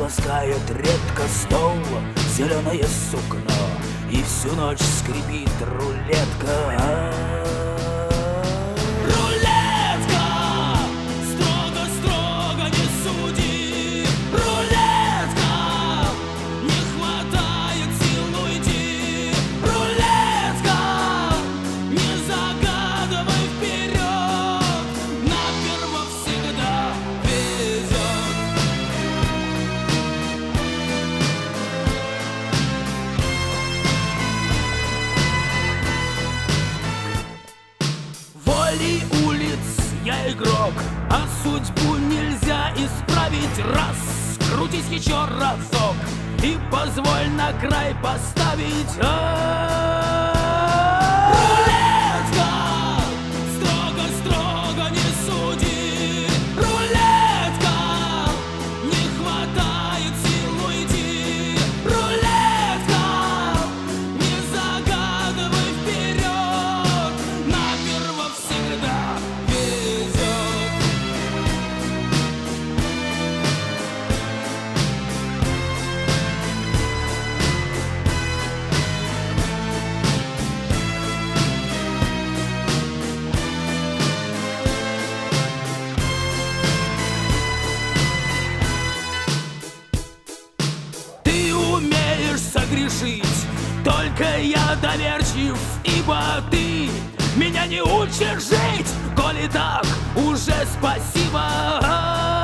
Ласкает редко стол зеленое сукно, и всю ночь скрипит рулетка. Рулетка! Строго-строго не суди! Рулетка! Не хватает сил уйти! Рулетка! Не загадывай вперед! Наперво всегда везет! Волей улиц я игрок, а судьбу нельзя исправить. Раз, крутись еще разок и позволь на край поставить. Рулетка! Строго-строго не суди! Рулетка! Не хватает сил уйти! Рулетка! Не загадывай вперед! Наперво всегда везет! Ты умеешь согрешить, только я доверчив, ибо ты меня не учишь жить. Коли так, уже спасибо.